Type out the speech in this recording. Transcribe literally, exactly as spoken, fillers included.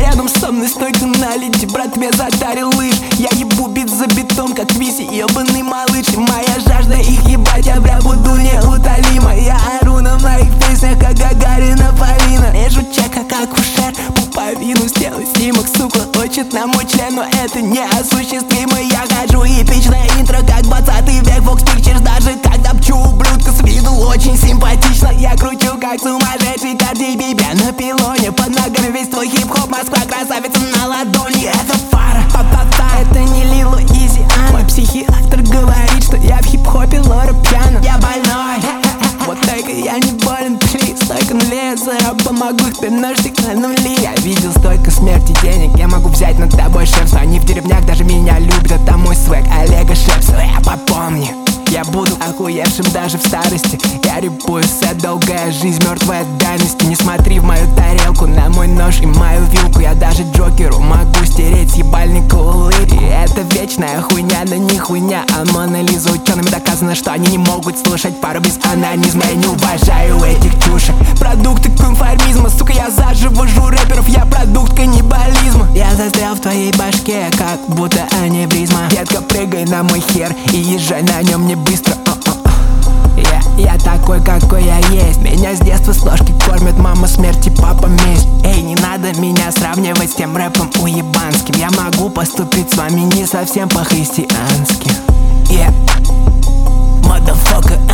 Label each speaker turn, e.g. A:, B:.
A: рядом со мной, стойка на леди. Брат мне затарил лыж, я ебу бит за битом, как Виси, ебаный малыш. И моя жажда их ебать, я бля буду неутолима. Я ору на моих песнях, как Гагарина Полина. Режу чека, как ушер, пуповину сделай снимок. Сука, хочет на мой член, но это неосуществимо. Я хожу эпичное интро, как двадцатый век, Vox Pictures. Даже когда пчу ублюдка с виду очень симпатично. Я кручу, как сумасшедший Cardi B, бля на пилоне. Под ногами весь твой хип-хоп, Москва красавица на ладони. Это фара, па-па-па, это не Лил Уизи, а мой психиатр говорит, что я в хип-хопе Лора Пьяно. Я больной, вот только я не болен, плиз. Столько нулей, я помогу, теперь нож на нули. Я видел столько смерти денег, я могу взять над тобой шефство. Они в деревнях даже меня любят, это мой свек, Олега Шепса. Я попомни, я буду охуевшим даже в старости. Я репую сет, долгая жизнь, мертвая от дальности. Не смотри в мою тарелку, на мой нож и мою вилку. Я даже Джокеру могу стереть с ебальника улыбки. И это вечная хуйня, да не хуйня, а Мона Лиза. Учеными доказано, что они не могут слушать пару без анонизма. Я не уважаю этих чушек, продукты конформизма. Сука, я заживожу рэперов, я продукт каннибализма. Я застрял в твоей башке, как будто аневризма. Детка, прыгай на мой хер и езжай на нем не быстро. Я, я такой, какой я есть. Меня с детства с ложки кормят мама смерть и папа месть. Эй, не надо меня сравнивать с тем рэпом уебанским. Я могу поступить с вами не совсем по-христиански. Yeah, motherfucker.